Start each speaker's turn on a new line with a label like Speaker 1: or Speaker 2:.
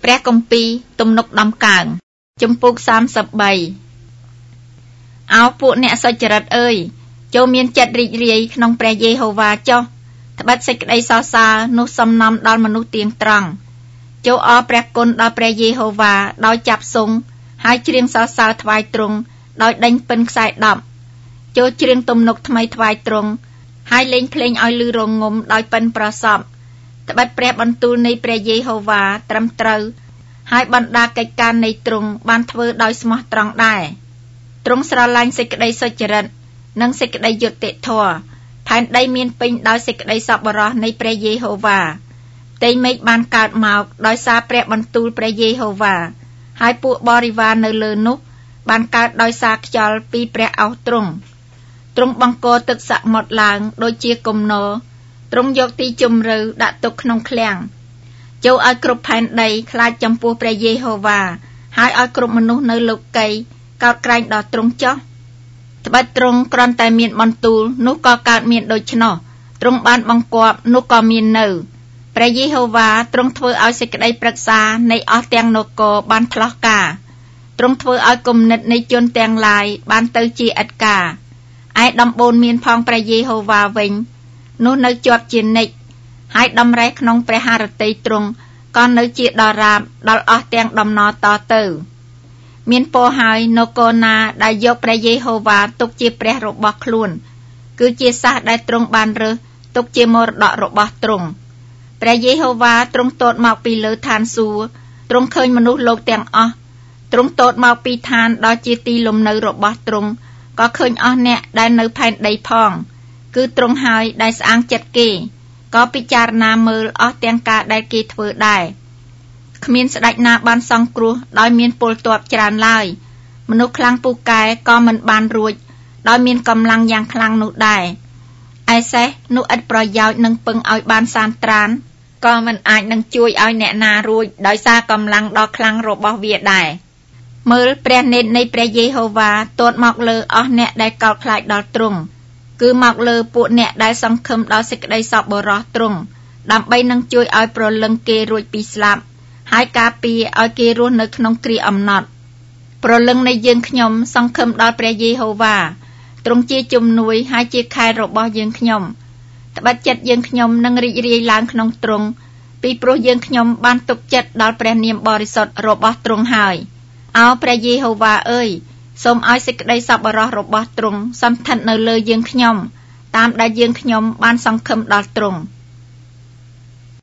Speaker 1: ព្រះគម្ពីរទំនុកដំកើងជំពូក33អោពួកអ្នកសុចរិតអើយចូលមានចិត្តរីករាយក្នុងព្រះយេហូវ៉ាចុះត្បិតសេចក្តីសរសើរនោះសំណំដល់មនុស្សទៀងត្រង់ចូលអរព្រះគុណដល់ព្រះយេហូវ៉ាដោយចាប់សង់ហើយច្រៀងសរសើរថ្វាយទ្រង់ដោយដេញពិនខ្សែ10ចូលច្រៀងទំនុកថ្មីថ្វាយទ្រង់ហើយលេងភ្លេងឲ្យឮរងំដោយពិនប្រសពត្បិតព្រះបន្ទូលនៃព្រះយេហូវ៉ាត្រឹមត្រូវហើយបណ្ដាកិច្ចការនៃទ្រង់បានធ្វើដោយស្មោះត្រង់ដែរទ្រង់ស្រឡាញ់សេចក្តីសុចរិតនិងសេចក្តីយុត្តិធម៌ផែនដីមានពេញដោយសេចក្តីសប្បុរសនៃព្រះយេហូវ៉ាផ្ទៃមេឃបានកើតមកដោយសារព្រះបន្ទូលព្រះយេហូវ៉ាហើយពួកបរិវារនៅលើនោះបានកើតដោយសារខ្យល់ពីព្រះឱស្ត្រទ្រង់បង្កទឹកសមុទ្រឡើងដូចជាគំនរទ្រង់យកទីជម្រៅដាក់ទុកក្នុងឃ្លាំងចូលឲ្យគ្រប់ផែនដីខ្លាចចំពោះព្រះយេហូវ៉ាហើយឲ្យគ្រប់មនុស្សនៅលោកីកោតក្រែងដល់ទ្រង់ចុះត្បិតទ្រង់គ្រាន់តែមានបន្ទូលនោះក៏កើតមានដូច្នោះទ្រង់បានបង្គាប់នោះក៏មាននៅព្រះយេហូវ៉ាទ្រង់ធ្វើឲ្យសេចក្តីប្រឹក្សានៃអស់ទាំងនគរបានផ្លោះការទ្រង់ធ្វើឲ្យគំនិតនៃជនទាំងឡាយបានទៅជាឥតការឯដំបូន្មានផងព្រះយេហូវ៉ាវិញនោះនៅជាប់ជានិច្ចហើយដំរេះក្នុងព្រះハរតីទ្រង់ក៏នៅជាដរាបដល់អស់ទាំងដំណរតទៅមានពរហើយនគរណាដែលយកព្រះយេហូវ៉ាទុកជាព្រះរបស់ខ្លួនគឺជាសះដែលទ្រង់បានរើសទុកជាមរតករបស់ទ្រង់ព្រះយេហូវ៉ាទ្រង់ទតមកពីលើឋានសួគ៌ទ្រង់ឃើញមនុស្សលោកទាំងអស់ទ្រង់ទតមកពីឋានដល់ជាទីលំនៅរបស់ទ្រង់ក៏ឃើញអស់អ្នកដែលនៅផែនដីផងគឺទ្រង់ហើយដែលស្អាងចិត្តគេក៏ពិចារណាមើលអស់ទាំងការដែលគេធ្វើដែរគ្មានស្ដេចណាបានសង្គ្រោះដោយមានពលទ័ពច្រើនឡើយមនុស្សខ្លាំងពូកែក៏មិនបានរួចដោយមានកម្លាំងយ៉ាងខ្លាំងនោះដែរឯសេះនោះឥតប្រយោជន៍នឹងពឹងឲ្យបានសានត្រានក៏មិនអាចនឹងជួយឲ្យអ្នកណារួចដោយសារកម្លាំងដ៏ខ្លាំងរបស់វាដែរមើលព្រះនេតនៃព្រះយេហូវ៉ាទតមកលើអស់អ្នកដែលកោតខ្លាចដល់ទ្រង់គឺមកលើពួកអ្នកដែលសង្ឃឹមដល់សេចក្តីសប្បុរសទ្រង់ដើម្បីនឹងជួយឲ្យប្រលឹងគេរួចពីស្លាប់ហើយការពារឲ្យគេរស់នៅក្នុងគ្រាអំណត់ប្រលឹងនៃយើងខ្ញុំសង្ឃឹមដល់ព្រះយេហូវ៉ាទ្រង់ជាជំនួយហើយជាខែលរបស់យើងខ្ញុំត្បិតចិត្តយើងខ្ញុំនឹងរីករាយឡើងក្នុងទ្រង់ពីព្រោះយើងខ្ញុំបានទុកចិត្តដល់ព្រះនាមបរិសុទ្ធរបស់ទ្រង់ហើយអោព្រះយេហូវ៉ាអើយសូមឲ្យសេចក្តីសប្បុរសរបស់ទ្រង់សន្ធិដ្ឋនៅលើយើងខ្ញុំតាមដែលយើងខ្ញុំបានសង្ឃឹមដល់ទ្រង់